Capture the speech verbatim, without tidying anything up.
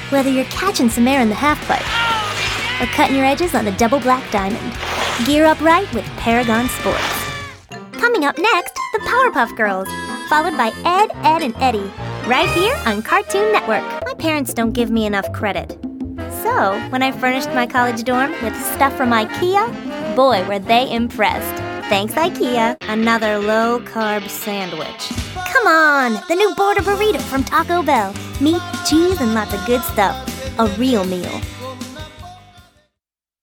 Whether you're catching some air in the half-pipe or cutting your edges on the double black diamond, gear up right with Paragon Sports. Coming up next, the Powerpuff Girls, followed by Ed, Ed, and Eddie, right here on Cartoon Network. My parents don't give me enough credit. So, when I furnished my college dorm with stuff from IKEA, boy, were they impressed. Thanks, IKEA. Another low-carb sandwich. Come on, the new Border Burrito from Taco Bell. Meat, cheese, and lots of good stuff. A real meal.